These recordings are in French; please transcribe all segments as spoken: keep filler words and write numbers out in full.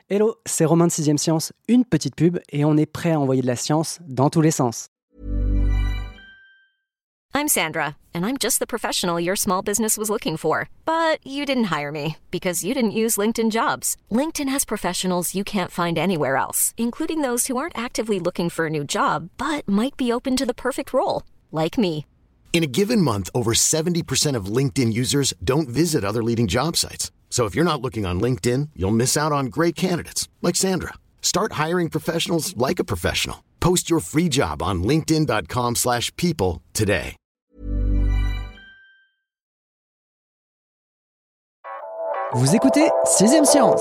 Hello, c'est Romain de sixième Science, une petite pub et on est prêt à envoyer de la science dans tous les sens. I'm Sandra, and I'm just the professional your small business was looking for. But you didn't hire me because you didn't use LinkedIn Jobs. LinkedIn has professionals you can't find anywhere else, including those who aren't actively looking for a new job, but might be open to the perfect role, like me. In a given month, over seventy percent of LinkedIn users don't visit other leading job sites. So if you're not looking on LinkedIn, you'll miss out on great candidates like Sandra. Start hiring professionals like a professional. Post your free job on linkedin dot com slash people today. Vous écoutez sixième Science.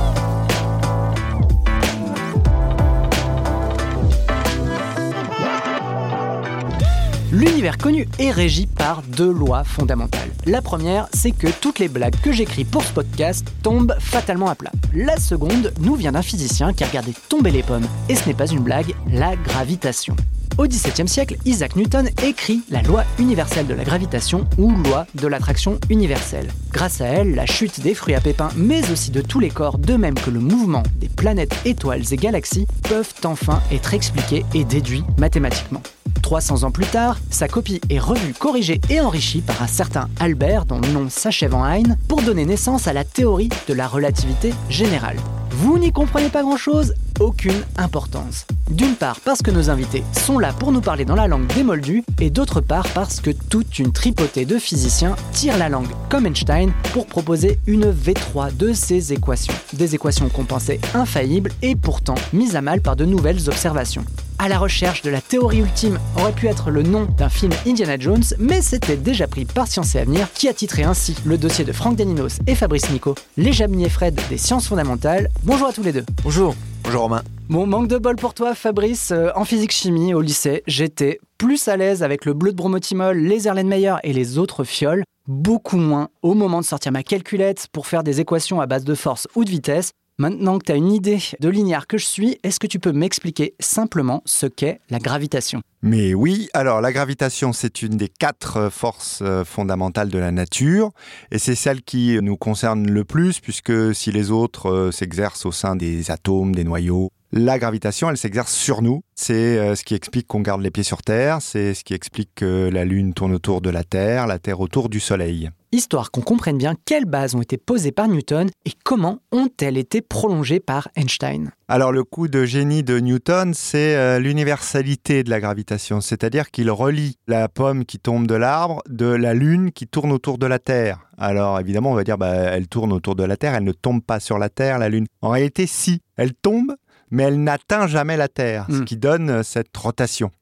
L'univers connu est régi par deux lois fondamentales. La première, c'est que toutes les blagues que j'écris pour ce podcast tombent fatalement à plat. La seconde nous vient d'un physicien qui a regardé tomber les pommes. Et ce n'est pas une blague, la gravitation. Au dix-septième siècle, Isaac Newton écrit la loi universelle de la gravitation ou loi de l'attraction universelle. Grâce à elle, la chute des fruits à pépins, mais aussi de tous les corps, de même que le mouvement des planètes, étoiles et galaxies, peuvent enfin être expliqués et déduits mathématiquement. trois cents ans plus tard, sa copie est revue, corrigée et enrichie par un certain Albert, dont le nom s'achève en Ein, pour donner naissance à la théorie de la relativité générale. Vous n'y comprenez pas grand-chose ? Aucune importance. D'une part parce que nos invités sont là pour nous parler dans la langue des moldus, et d'autre part parce que toute une tripotée de physiciens tire la langue comme Einstein pour proposer une V trois de ces équations. Des équations qu'on pensait infaillibles et pourtant mises à mal par de nouvelles observations. À la recherche de la théorie ultime aurait pu être le nom d'un film Indiana Jones, mais c'était déjà pris par Science et Avenir, qui a titré ainsi le dossier de Franck Daninos et Fabrice Nico, les Jabini et Fred des sciences fondamentales. Bonjour à tous les deux. Bonjour. Bonjour Romain. Bon, manque de bol pour toi Fabrice, euh, en physique-chimie au lycée, j'étais plus à l'aise avec le bleu de bromothymol, les Erlenmeyer et les autres fioles, beaucoup moins au moment de sortir ma calculette pour faire des équations à base de force ou de vitesse. Maintenant que tu as une idée de linéaire que je suis, est-ce que tu peux m'expliquer simplement ce qu'est la gravitation ? Mais oui, alors la gravitation, c'est une des quatre forces fondamentales de la nature et c'est celle qui nous concerne le plus puisque si les autres s'exercent au sein des atomes, des noyaux, la gravitation, elle s'exerce sur nous. C'est ce qui explique qu'on garde les pieds sur Terre, c'est ce qui explique que la Lune tourne autour de la Terre, la Terre autour du Soleil. Histoire qu'on comprenne bien quelles bases ont été posées par Newton et comment ont-elles été prolongées par Einstein. Alors le coup de génie de Newton, c'est euh, l'universalité de la gravitation, c'est-à-dire qu'il relie la pomme qui tombe de l'arbre de la Lune qui tourne autour de la Terre. Alors évidemment, on va dire bah, elle tourne autour de la Terre, elle ne tombe pas sur la Terre, la Lune. En réalité, si, elle tombe, mais elle n'atteint jamais la Terre, mmh. ce qui donne cette rotation.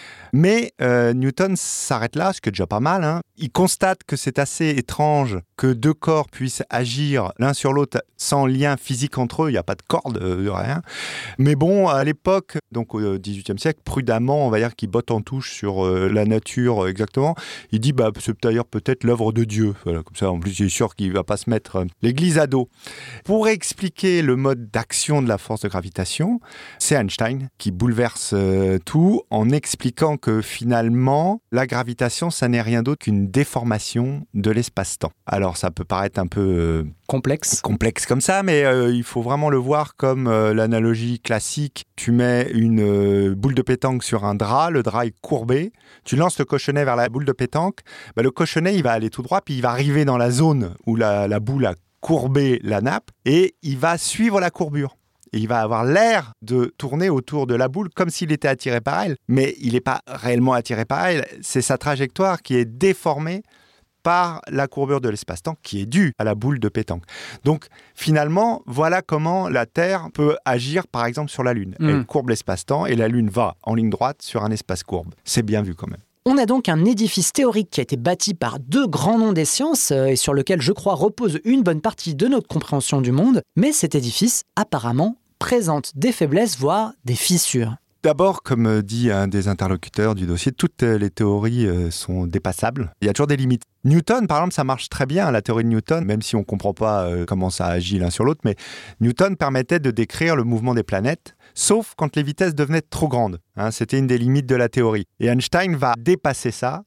Mais euh, Newton s'arrête là, ce qui est déjà pas mal. Hein. Il constate que c'est assez étrange que deux corps puissent agir l'un sur l'autre sans lien physique entre eux. Il n'y a pas de corde, euh, rien. Mais bon, à l'époque, donc au dix-huitième siècle, prudemment, on va dire qu'il botte en touche sur euh, la nature euh, exactement. Il dit, bah, c'est d'ailleurs peut-être l'œuvre de Dieu. Voilà, comme ça, en plus, il est sûr qu'il ne va pas se mettre euh, l'église à dos. Pour expliquer le mode d'action de la force de gravitation, c'est Einstein qui bouleverse euh, tout en expliquant que finalement, la gravitation, ça n'est rien d'autre qu'une déformation de l'espace-temps. Alors, ça peut paraître un peu euh, complexe. complexe comme ça, mais euh, il faut vraiment le voir comme euh, l'analogie classique. Tu mets une euh, boule de pétanque sur un drap, le drap est courbé, tu lances le cochonnet vers la boule de pétanque, bah, le cochonnet, il va aller tout droit, puis il va arriver dans la zone où la, la boule a courbé la nappe, et il va suivre la courbure. Et il va avoir l'air de tourner autour de la boule comme s'il était attiré par elle. Mais il n'est pas réellement attiré par elle. C'est sa trajectoire qui est déformée par la courbure de l'espace-temps qui est due à la boule de pétanque. Donc, finalement, voilà comment la Terre peut agir, par exemple, sur la Lune. Mmh. Elle courbe l'espace-temps et la Lune va en ligne droite sur un espace courbe. C'est bien vu quand même. On a donc un édifice théorique qui a été bâti par deux grands noms des sciences et sur lequel, je crois, repose une bonne partie de notre compréhension du monde. Mais cet édifice, apparemment, présente des faiblesses, voire des fissures. D'abord, comme dit un des interlocuteurs du dossier, toutes les théories sont dépassables. Il y a toujours des limites. Newton, par exemple, ça marche très bien, la théorie de Newton, même si on ne comprend pas comment ça agit l'un sur l'autre, mais Newton permettait de décrire le mouvement des planètes, sauf quand les vitesses devenaient trop grandes. Hein, c'était une des limites de la théorie. Et Einstein va dépasser ça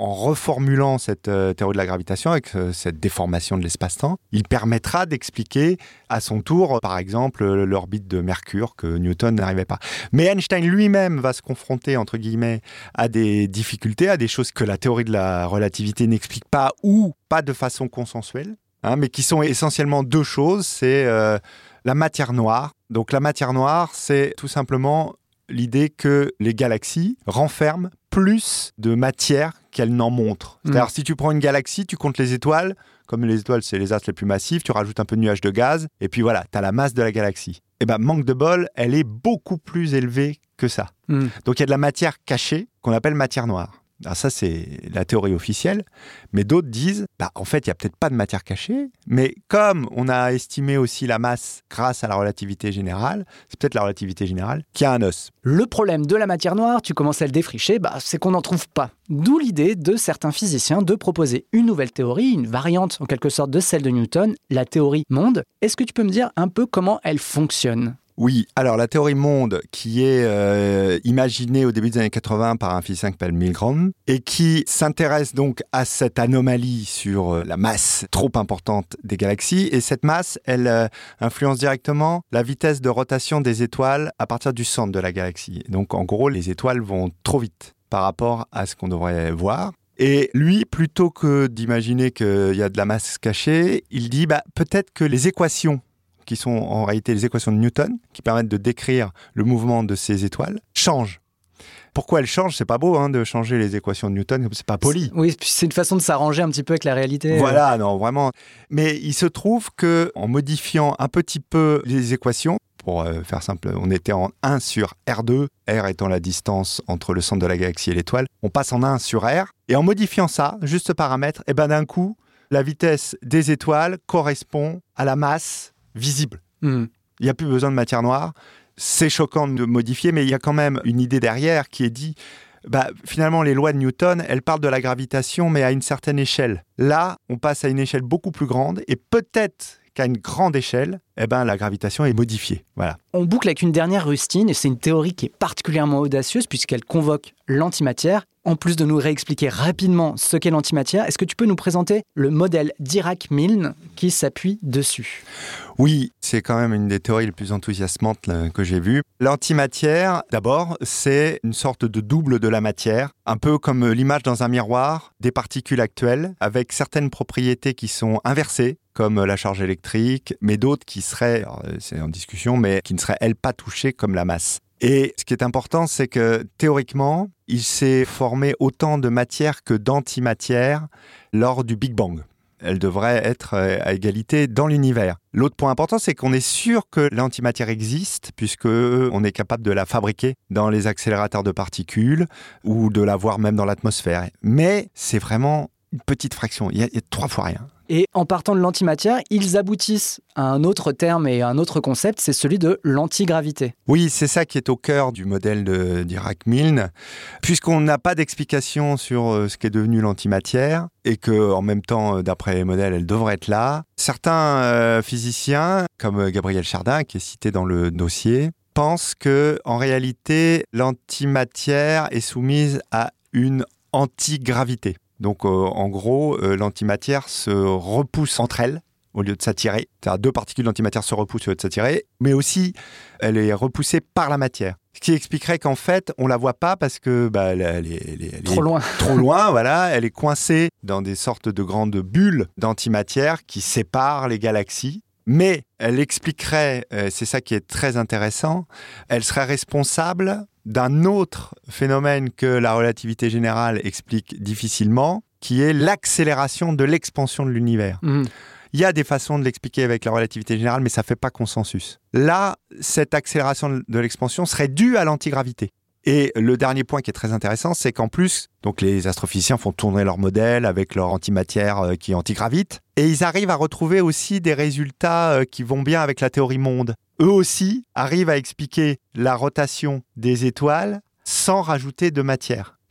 en reformulant cette euh, théorie de la gravitation avec euh, cette déformation de l'espace-temps, il permettra d'expliquer à son tour, par exemple, l'orbite de Mercure que Newton n'arrivait pas. Mais Einstein lui-même va se confronter, entre guillemets, à des difficultés, à des choses que la théorie de la relativité n'explique pas ou pas de façon consensuelle, hein, mais qui sont essentiellement deux choses. C'est euh, la matière noire. Donc la matière noire, c'est tout simplement l'idée que les galaxies renferment plus de matière qu'elles n'en montrent. C'est-à-dire, mmh. si tu prends une galaxie, tu comptes les étoiles, comme les étoiles, c'est les astres les plus massifs, tu rajoutes un peu de nuages de gaz, et puis voilà, tu as la masse de la galaxie. Et bien, manque de bol, elle est beaucoup plus élevée que ça. Mmh. Donc, il y a de la matière cachée qu'on appelle matière noire. Alors ça, c'est la théorie officielle, mais d'autres disent, bah, en fait, il n'y a peut-être pas de matière cachée, mais comme on a estimé aussi la masse grâce à la relativité générale, c'est peut-être la relativité générale qui a un os. Le problème de la matière noire, tu commences à le défricher, bah, c'est qu'on n'en trouve pas. D'où l'idée de certains physiciens de proposer une nouvelle théorie, une variante en quelque sorte de celle de Newton, la théorie monde. Est-ce que tu peux me dire un peu comment elle fonctionne ? Oui, alors la théorie monde qui est euh, imaginée au début des années quatre-vingts par un physicien qui s'appelle Milgram et qui s'intéresse donc à cette anomalie sur euh, la masse trop importante des galaxies. Et cette masse, elle euh, influence directement la vitesse de rotation des étoiles à partir du centre de la galaxie. Donc en gros, les étoiles vont trop vite par rapport à ce qu'on devrait voir. Et lui, plutôt que d'imaginer qu'il y a de la masse cachée, il dit bah, peut-être que les équations qui sont en réalité les équations de Newton, qui permettent de décrire le mouvement de ces étoiles, changent. Pourquoi elles changent ? C'est pas beau hein, de changer les équations de Newton, c'est pas poli. Oui, c'est une façon de s'arranger un petit peu avec la réalité. Voilà, non, vraiment. Mais il se trouve qu'en modifiant un petit peu les équations, pour euh, faire simple, on était en un sur R deux, R étant la distance entre le centre de la galaxie et l'étoile, on passe en un sur R, et en modifiant ça, juste ce paramètre, et ben d'un coup, la vitesse des étoiles correspond à la masse visible. Mmh. Il n'y a plus besoin de matière noire. C'est choquant de modifier, mais il y a quand même une idée derrière qui est dit, bah, finalement, les lois de Newton, elles parlent de la gravitation, mais à une certaine échelle. Là, on passe à une échelle beaucoup plus grande, et peut-être qu'à une grande échelle, eh ben, la gravitation est modifiée. Voilà. On boucle avec une dernière rustine, et c'est une théorie qui est particulièrement audacieuse, puisqu'elle convoque l'antimatière. En plus de nous réexpliquer rapidement ce qu'est l'antimatière, est-ce que tu peux nous présenter le modèle Dirac-Milne qui s'appuie dessus ? Oui, c'est quand même une des théories les plus enthousiasmantes là, que j'ai vues. L'antimatière, d'abord, c'est une sorte de double de la matière, un peu comme l'image dans un miroir des particules actuelles, avec certaines propriétés qui sont inversées, comme la charge électrique, mais d'autres qui seraient, alors, c'est en discussion, mais qui ne seraient, elles, pas touchées comme la masse. Et ce qui est important, c'est que théoriquement, il s'est formé autant de matière que d'antimatière lors du Big Bang. Elle devrait être à égalité dans l'univers. L'autre point important, c'est qu'on est sûr que l'antimatière existe, puisqu'on est capable de la fabriquer dans les accélérateurs de particules ou de la voir même dans l'atmosphère. Mais c'est vraiment une petite fraction, il y a, il y a trois fois rien. Et en partant de l'antimatière, ils aboutissent à un autre terme et à un autre concept, c'est celui de l'antigravité. Oui, c'est ça qui est au cœur du modèle de Dirac-Milne. Puisqu'on n'a pas d'explication sur ce qu'est devenu l'antimatière, et qu'en même temps, d'après les modèles, elle devrait être là, certains euh, physiciens, comme Gabriel Chardin, qui est cité dans le dossier, pensent qu'en réalité, l'antimatière est soumise à une antigravité. Donc, euh, en gros, euh, l'antimatière se repousse entre elles au lieu de s'attirer. C'est-à-dire deux particules d'antimatière se repoussent au lieu de s'attirer, mais aussi, elle est repoussée par la matière. Ce qui expliquerait qu'en fait, on ne la voit pas parce que bah, elle, elle, elle, elle trop est loin. trop loin, voilà. Elle est coincée dans des sortes de grandes bulles d'antimatière qui séparent les galaxies. Mais elle expliquerait, euh, c'est ça qui est très intéressant, elle serait responsable d'un autre phénomène que la relativité générale explique difficilement, qui est l'accélération de l'expansion de l'univers. Mmh. Il y a des façons de l'expliquer avec la relativité générale, mais ça ne fait pas consensus. Là, cette accélération de l'expansion serait due à l'antigravité. Et le dernier point qui est très intéressant, c'est qu'en plus, donc les astrophysiciens font tourner leur modèle avec leur antimatière qui antigravite, et ils arrivent à retrouver aussi des résultats qui vont bien avec la théorie monde. Eux aussi arrivent à expliquer la rotation des étoiles sans rajouter de matière cachée.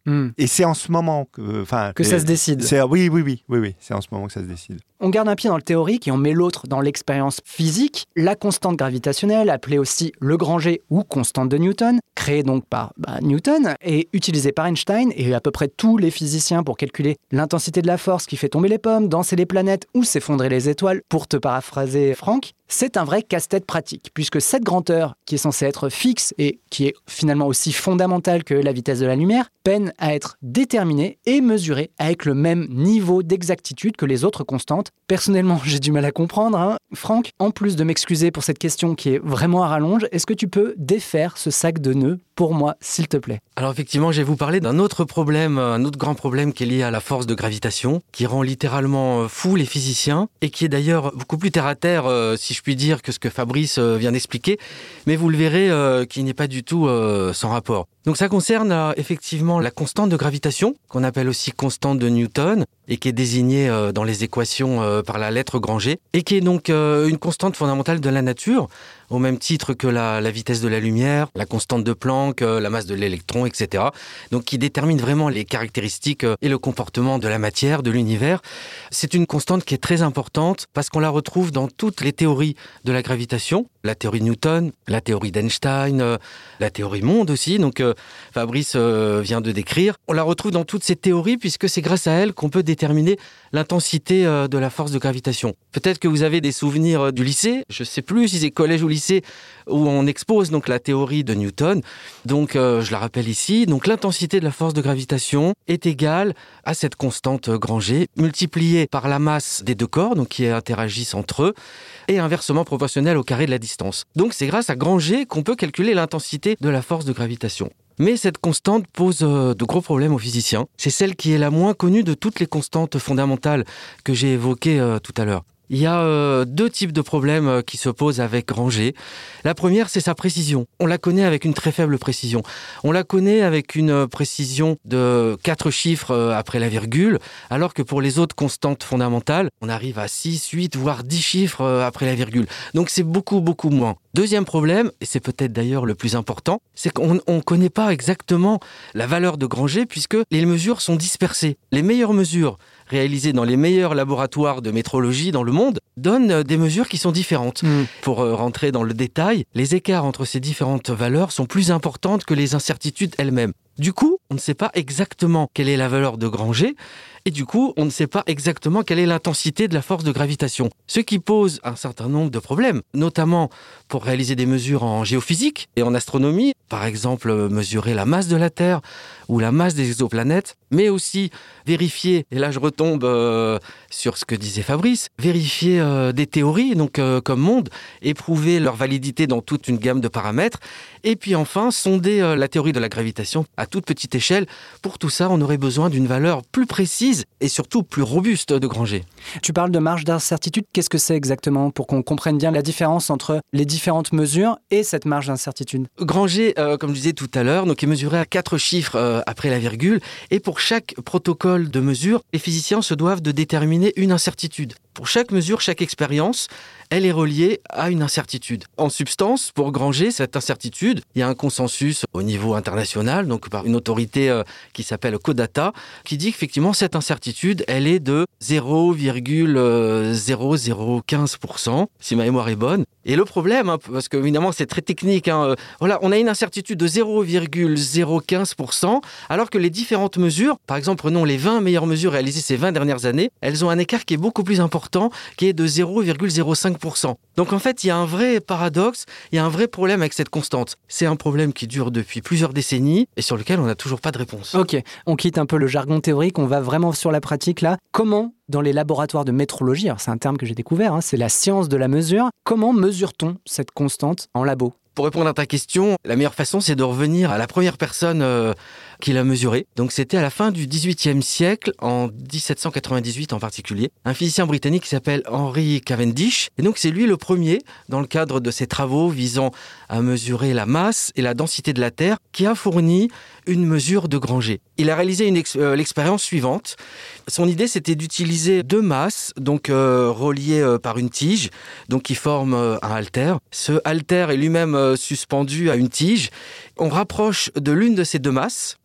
Mm. Et c'est en ce moment que... Que ça se décide. C'est, oui, oui, oui, oui, oui, c'est en ce moment que ça se décide. On garde un pied dans le théorique et on met l'autre dans l'expérience physique. La constante gravitationnelle, appelée aussi Lagrange ou constante de Newton, créée donc par bah, Newton et utilisée par Einstein et à peu près tous les physiciens pour calculer l'intensité de la force qui fait tomber les pommes, danser les planètes ou s'effondrer les étoiles, pour te paraphraser Franck. C'est un vrai casse-tête pratique, puisque cette grandeur, qui est censée être fixe et qui est finalement aussi fondamentale que la vitesse de la lumière, peine à être déterminée et mesurée avec le même niveau d'exactitude que les autres constantes. Personnellement, j'ai du mal à comprendre. Hein. Franck, en plus de m'excuser pour cette question qui est vraiment à rallonge, est-ce que tu peux défaire ce sac de nœuds pour moi, s'il te plaît? Alors effectivement, je vais vous parler d'un autre problème, un autre grand problème qui est lié à la force de gravitation, qui rend littéralement fou les physiciens, et qui est d'ailleurs beaucoup plus terre-à-terre, euh, si je puis dire, que ce que Fabrice euh, vient d'expliquer, mais vous le verrez, euh, qui n'est pas du tout euh, sans rapport. Donc ça concerne euh, effectivement la constante de gravitation, qu'on appelle aussi constante de Newton, et qui est désignée euh, dans les équations euh, par la lettre Granger, et qui est donc euh, une constante fondamentale de la nature, au même titre que la, la vitesse de la lumière, la constante de Planck, euh, la masse de l'électron, et cetera. Donc qui détermine vraiment les caractéristiques euh, et le comportement de la matière, de l'univers. C'est une constante qui est très importante parce qu'on la retrouve dans toutes les théories de la gravitation, la théorie de Newton, la théorie d'Einstein, euh, la théorie monde aussi, donc euh, Fabrice euh, vient de décrire. On la retrouve dans toutes ces théories puisque c'est grâce à elle qu'on peut déterminer l'intensité euh, de la force de gravitation. Peut-être que vous avez des souvenirs euh, du lycée, je ne sais plus si c'est collège ou lycée, où on expose donc la théorie de Newton. Donc euh, je la rappelle ici, donc l'intensité de la force de gravitation est égale à cette constante Granger multipliée par la masse des deux corps, donc qui interagissent entre eux, et inversement proportionnelle au carré de la distance. Donc c'est grâce à Granger qu'on peut calculer l'intensité de la force de gravitation. Mais cette constante pose euh, de gros problèmes aux physiciens. C'est celle qui est la moins connue de toutes les constantes fondamentales que j'ai évoquées euh, tout à l'heure. Il y a euh, deux types de problèmes euh, qui se posent avec Granger. La première, c'est sa précision. On la connaît avec une très faible précision. On la connaît avec une précision de quatre chiffres euh, après la virgule, alors que pour les autres constantes fondamentales, on arrive à six, huit, voire dix chiffres euh, après la virgule. Donc c'est beaucoup, beaucoup moins. Deuxième problème, et c'est peut-être d'ailleurs le plus important, c'est qu'on ne connaît pas exactement la valeur de Granger puisque les mesures sont dispersées. Les meilleures mesures réalisées dans les meilleurs laboratoires de métrologie dans le monde donnent des mesures qui sont différentes. Mmh. Pour euh, rentrer dans le détail, les écarts entre ces différentes valeurs sont plus importantes que les incertitudes elles-mêmes. Du coup, on ne sait pas exactement quelle est la valeur de Granger, et du coup, on ne sait pas exactement quelle est l'intensité de la force de gravitation. Ce qui pose un certain nombre de problèmes, notamment pour réaliser des mesures en géophysique et en astronomie, par exemple mesurer la masse de la Terre ou la masse des exoplanètes, mais aussi vérifier, et là je retombe euh, sur ce que disait Fabrice, vérifier euh, des théories, donc euh, comme monde, et prouver leur validité dans toute une gamme de paramètres, et puis enfin sonder euh, la théorie de la gravitation à toute petite échelle. Pour tout ça, on aurait besoin d'une valeur plus précise et surtout plus robuste de Granger. Tu parles de marge d'incertitude, qu'est-ce que c'est exactement pour qu'on comprenne bien la différence entre les différentes mesures et cette marge d'incertitude? Granger, euh, comme je disais tout à l'heure, donc est mesuré à quatre chiffres euh, après la virgule, et pour chaque protocole de mesure, les physiciens se doivent de déterminer une incertitude. Pour chaque mesure, chaque expérience, elle est reliée à une incertitude. En substance, pour Granger, cette incertitude, il y a un consensus au niveau international, donc par une autorité euh, qui s'appelle Codata, qui dit qu'effectivement, cette incertitude, elle est de zéro virgule zéro zéro quinze pour cent, si ma mémoire est bonne. Et le problème, hein, parce que évidemment, c'est très technique, hein, euh, voilà, on a une incertitude de zéro virgule zéro quinze pour cent, alors que les différentes mesures, par exemple, prenons les vingt meilleures mesures réalisées ces vingt dernières années, elles ont un écart qui est beaucoup plus important, qui est de zéro virgule zéro cinq pour cent. Donc en fait, il y a un vrai paradoxe, il y a un vrai problème avec cette constante. C'est un problème qui dure depuis plusieurs décennies et sur lequel on n'a toujours pas de réponse. Ok, on quitte un peu le jargon théorique, on va vraiment sur la pratique là. Comment, dans les laboratoires de métrologie, alors c'est un terme que j'ai découvert, hein, c'est la science de la mesure, comment mesure-t-on cette constante en labo ? Pour répondre à ta question, la meilleure façon, c'est de revenir à la première personne euh, qui l'a mesuré. Donc c'était à la fin du dix-huitième siècle, en dix-sept cent quatre-vingt-dix-huit en particulier, un physicien britannique qui s'appelle Henry Cavendish. Et donc c'est lui le premier, dans le cadre de ses travaux visant à mesurer la masse et la densité de la Terre, qui a fourni une mesure de Granger. Il a réalisé une ex- euh, l'expérience suivante. Son idée, c'était d'utiliser deux masses, donc euh, reliées euh, par une tige, donc qui forment euh, un haltère. Ce haltère est lui-même euh, suspendu à une tige. On rapproche de l'une de ces deux masses,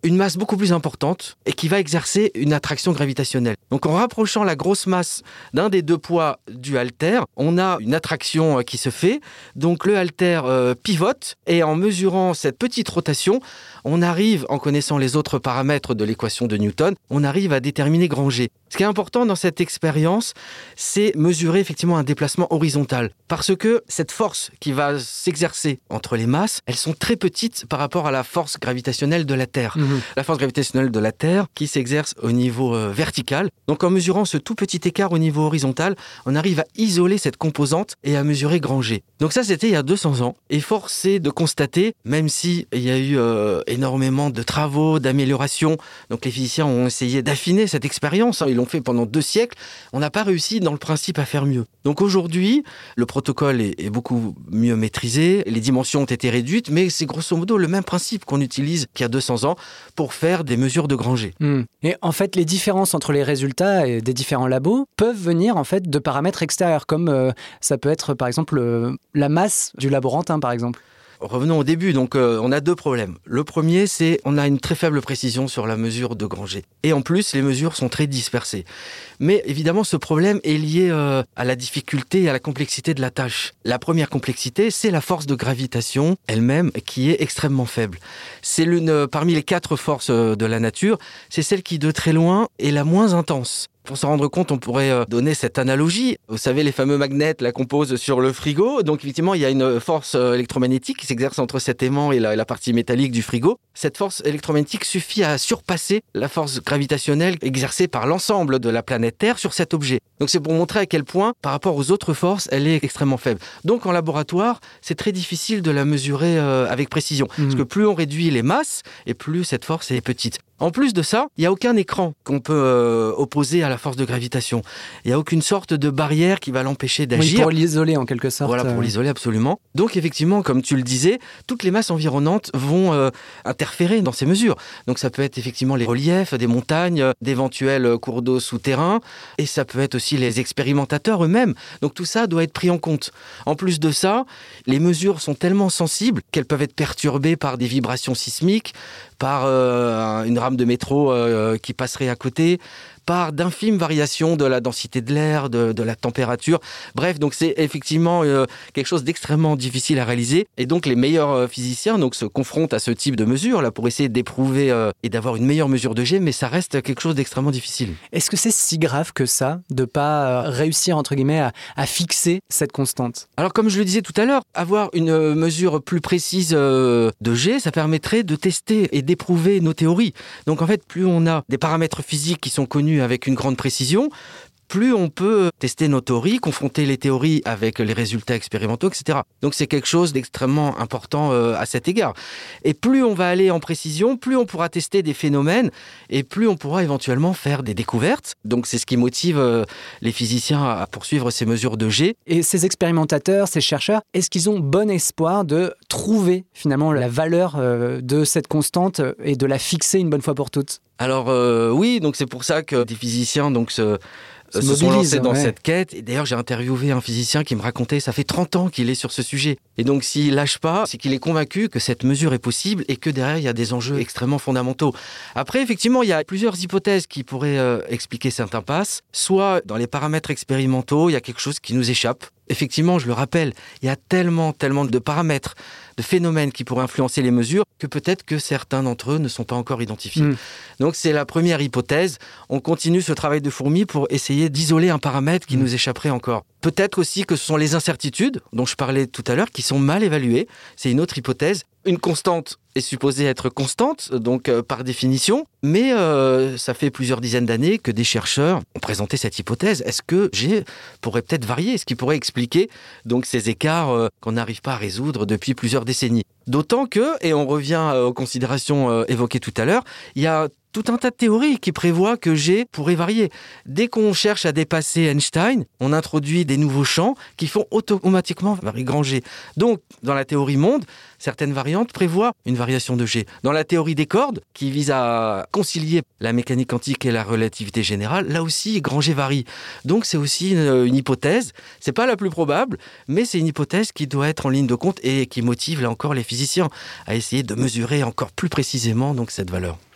une masse beaucoup plus importante et qui va exercer une attraction gravitationnelle. Donc en rapprochant la grosse masse d'un des deux poids du haltère, on a une attraction qui se fait. Donc le haltère euh, pivote et en mesurant cette petite rotation, on arrive, en connaissant les autres paramètres de l'équation de Newton, on arrive à déterminer grand G. Ce qui est important dans cette expérience, c'est mesurer effectivement un déplacement horizontal. Parce que cette force qui va s'exercer entre les masses, elles sont très petites par rapport à la force gravitationnelle de la Terre. Mmh. La force gravitationnelle de la Terre qui s'exerce au niveau euh, vertical. Donc en mesurant ce tout petit écart au niveau horizontal, on arrive à isoler cette composante et à mesurer grand G. Donc ça, c'était il y a deux cents ans. Et force est de constater, même s'il y a eu euh, énormément de travaux, d'améliorations, donc les physiciens ont essayé d'affiner cette expérience, hein, ils l'ont fait pendant deux siècles, on n'a pas réussi dans le principe à faire mieux. Donc aujourd'hui, le protocole est, est beaucoup mieux maîtrisé, les dimensions ont été réduites, mais c'est grosso modo le même principe qu'on utilise qu'il y a deux cents ans pour faire des mesures de grand G. Mmh. Et en fait, les différences entre les résultats des différents labos peuvent venir en fait de paramètres extérieurs, comme euh, ça peut être par exemple euh, la masse du laborantin par exemple. Revenons au début, donc euh, on a deux problèmes. Le premier, c'est on a une très faible précision sur la mesure de grand G. Et en plus, les mesures sont très dispersées. Mais évidemment, ce problème est lié euh, à la difficulté et à la complexité de la tâche. La première complexité, c'est la force de gravitation elle-même qui est extrêmement faible. C'est l'une, euh, parmi les quatre forces euh, de la nature, c'est celle qui, de très loin, est la moins intense. Pour s'en rendre compte, on pourrait donner cette analogie. Vous savez, les fameux magnets là, qu'on pose sur le frigo. Donc, effectivement, il y a une force électromagnétique qui s'exerce entre cet aimant et la, la partie métallique du frigo. Cette force électromagnétique suffit à surpasser la force gravitationnelle exercée par l'ensemble de la planète Terre sur cet objet. Donc, c'est pour montrer à quel point, par rapport aux autres forces, elle est extrêmement faible. Donc, en laboratoire, c'est très difficile de la mesurer euh, avec précision. Mmh. Parce que plus on réduit les masses, et plus cette force est petite. En plus de ça, il n'y a aucun écran qu'on peut euh, opposer à la force de gravitation. Il n'y a aucune sorte de barrière qui va l'empêcher d'agir. Oui, pour l'isoler en quelque sorte. Voilà, pour euh... l'isoler absolument. Donc effectivement, comme tu le disais, toutes les masses environnantes vont euh, interférer dans ces mesures. Donc ça peut être effectivement les reliefs, des montagnes, d'éventuels cours d'eau souterrains, et ça peut être aussi les expérimentateurs eux-mêmes. Donc tout ça doit être pris en compte. En plus de ça, les mesures sont tellement sensibles qu'elles peuvent être perturbées par des vibrations sismiques, par euh, une rame de métro euh, qui passerait à côté, par d'infimes variations de la densité de l'air, de, de la température. Bref, donc c'est effectivement euh, quelque chose d'extrêmement difficile à réaliser. Et donc les meilleurs euh, physiciens donc, se confrontent à ce type de mesures là, pour essayer d'éprouver euh, et d'avoir une meilleure mesure de G, mais ça reste quelque chose d'extrêmement difficile. Est-ce que c'est si grave que ça, de ne pas euh, réussir entre guillemets, à, à fixer cette constante ? Alors comme je le disais tout à l'heure, avoir une mesure plus précise euh, de G, ça permettrait de tester et d'éprouver nos théories. Donc en fait, plus on a des paramètres physiques qui sont connus avec une grande précision, plus on peut tester nos théories, confronter les théories avec les résultats expérimentaux, et cetera. Donc c'est quelque chose d'extrêmement important euh, à cet égard. Et plus on va aller en précision, plus on pourra tester des phénomènes et plus on pourra éventuellement faire des découvertes. Donc c'est ce qui motive euh, les physiciens à poursuivre ces mesures de G. Et ces expérimentateurs, ces chercheurs, est-ce qu'ils ont bon espoir de trouver finalement la valeur euh, de cette constante et de la fixer une bonne fois pour toutes ? Alors euh, oui, donc c'est pour ça que des physiciens donc se se, se sont lancés dans ouais. cette quête. Et d'ailleurs, j'ai interviewé un physicien qui me racontait, ça fait trente ans qu'il est sur ce sujet. Et donc, s'il lâche pas, c'est qu'il est convaincu que cette mesure est possible et que derrière, il y a des enjeux extrêmement fondamentaux. Après, effectivement, il y a plusieurs hypothèses qui pourraient euh, expliquer cette impasse. Soit, dans les paramètres expérimentaux, il y a quelque chose qui nous échappe. Effectivement, je le rappelle, il y a tellement, tellement de paramètres, de phénomènes qui pourraient influencer les mesures que peut-être que certains d'entre eux ne sont pas encore identifiés. Mmh. Donc, c'est la première hypothèse. On continue ce travail de fourmi pour essayer d'isoler un paramètre qui mmh. nous échapperait encore. Peut-être aussi que ce sont les incertitudes dont je parlais tout à l'heure qui sont mal évaluées. C'est une autre hypothèse. Une constante est supposée être constante, donc euh, par définition, mais euh, ça fait plusieurs dizaines d'années que des chercheurs ont présenté cette hypothèse. Est-ce que G pourrait peut-être varier ? Ce qui pourrait expliquer donc ces écarts euh, qu'on n'arrive pas à résoudre depuis plusieurs décennies. D'autant que, et on revient euh, aux considérations euh, évoquées tout à l'heure, il y a tout un tas de théories qui prévoient que G pourrait varier. Dès qu'on cherche à dépasser Einstein, on introduit des nouveaux champs qui font automatiquement varier grand G. Donc, dans la théorie monde, certaines variantes prévoient une variation de G. Dans la théorie des cordes, qui vise à concilier la mécanique quantique et la relativité générale, là aussi, grand G varie. Donc, c'est aussi une, une hypothèse. C'est pas la plus probable, mais c'est une hypothèse qui doit être en ligne de compte et qui motive, là encore, les physiciens à essayer de mesurer encore plus précisément donc, cette valeur.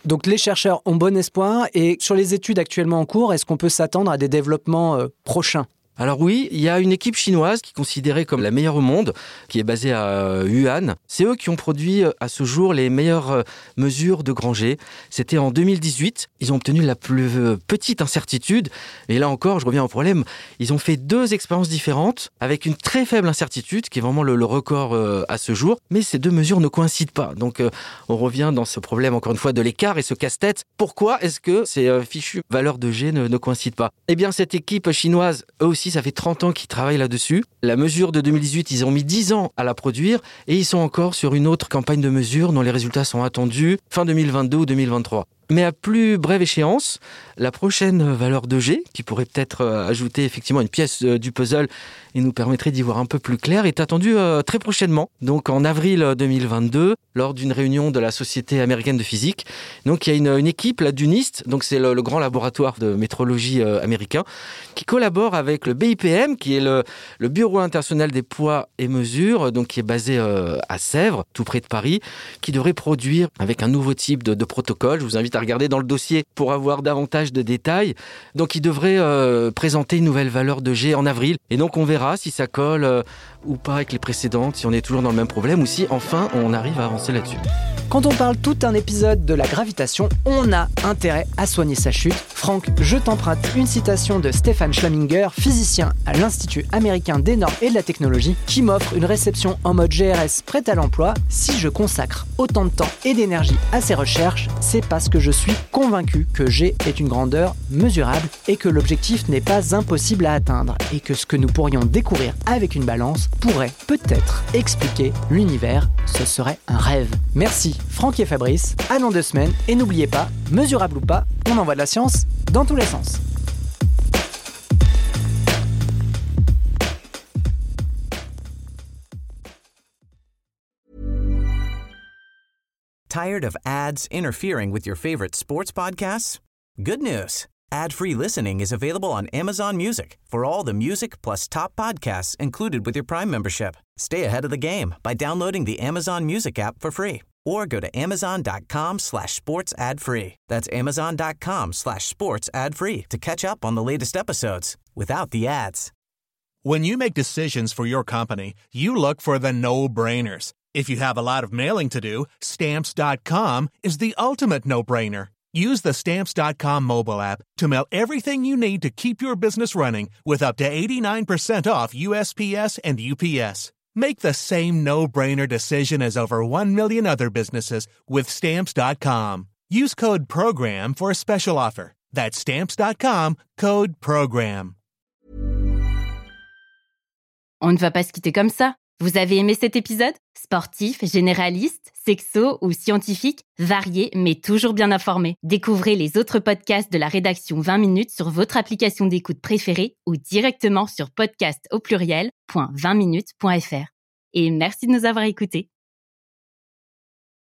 Donc les chercheurs ont bon espoir et sur les études actuellement en cours, est-ce qu'on peut s'attendre à des développements euh, prochains ? Alors oui, il y a une équipe chinoise qui est considérée comme la meilleure au monde, qui est basée à Wuhan. C'est eux qui ont produit à ce jour les meilleures mesures de Granger. C'était en deux mille dix-huit. Ils ont obtenu la plus petite incertitude. Et là encore, je reviens au problème. Ils ont fait deux expériences différentes avec une très faible incertitude, qui est vraiment le, le record à ce jour. Mais ces deux mesures ne coïncident pas. Donc on revient dans ce problème, encore une fois, de l'écart et ce casse-tête. Pourquoi est-ce que ces fichues valeurs de G ne, ne coïncident pas ? Eh bien, cette équipe chinoise, eux aussi, ça fait trente ans qu'ils travaillent là-dessus. La mesure de deux mille dix-huit, ils ont mis dix ans à la produire et ils sont encore sur une autre campagne de mesure dont les résultats sont attendus fin deux mille vingt-deux ou deux mille vingt-trois. Mais à plus brève échéance, la prochaine valeur de G, qui pourrait peut-être ajouter effectivement une pièce du puzzle et nous permettrait d'y voir un peu plus clair, est attendue très prochainement, donc en avril deux mille vingt-deux, lors d'une réunion de la Société américaine de physique. Donc il y a une, une équipe là, du NIST, donc c'est le, le grand laboratoire de métrologie euh, américain, qui collabore avec le B I P M, qui est le, le Bureau international des poids et mesures, donc qui est basé euh, à Sèvres, tout près de Paris, qui devrait produire avec un nouveau type de, de protocole. Je vous invite à regarder dans le dossier pour avoir davantage de détails. Donc il devrait euh, présenter une nouvelle valeur de G en avril. Et donc on verra si ça colle euh, ou pas avec les précédentes, si on est toujours dans le même problème ou si enfin on arrive à avancer là-dessus. Quand on parle tout un épisode de la gravitation, on a intérêt à soigner sa chute. Franck, je t'emprunte une citation de Stefan Schlaminger, physicien à l'Institut américain des normes et de la technologie, qui m'offre une réception en mode G R S prête à l'emploi. Si je consacre autant de temps et d'énergie à ces recherches, c'est parce que je suis convaincu que G est une grandeur mesurable et que l'objectif n'est pas impossible à atteindre et que ce que nous pourrions découvrir avec une balance pourrait peut-être expliquer l'univers. Ce serait un rêve. Merci Franck et Fabrice, à dans deux semaines et n'oubliez pas, mesurable ou pas, on envoie de la science dans tous les sens. Tired of ads interfering with your favorite sports podcasts? Good news. Ad-free listening is available on Amazon Music for all the music plus top podcasts included with your Prime membership. Stay ahead of the game by downloading the Amazon Music app for free or go to amazon.com slash sports ad free. That's amazon.com slash sports ad free to catch up on the latest episodes without the ads. When you make decisions for your company, you look for the no-brainers. If you have a lot of mailing to do, stamps dot com is the ultimate no-brainer. Use the stamps dot com mobile app to mail everything you need to keep your business running with up to eighty-nine percent off U S P S and U P S. Make the same no-brainer decision as over one million other businesses with stamps dot com. Use code PROGRAM for a special offer. That's stamps dot com, code PROGRAM. On ne va pas se quitter comme ça. Vous avez aimé cet épisode ? Sportif, généraliste, sexo ou scientifique, varié mais toujours bien informé. Découvrez les autres podcasts de la rédaction vingt minutes sur votre application d'écoute préférée ou directement sur podcast au pluriel point vingt minutes point f r. Et merci de nous avoir écoutés.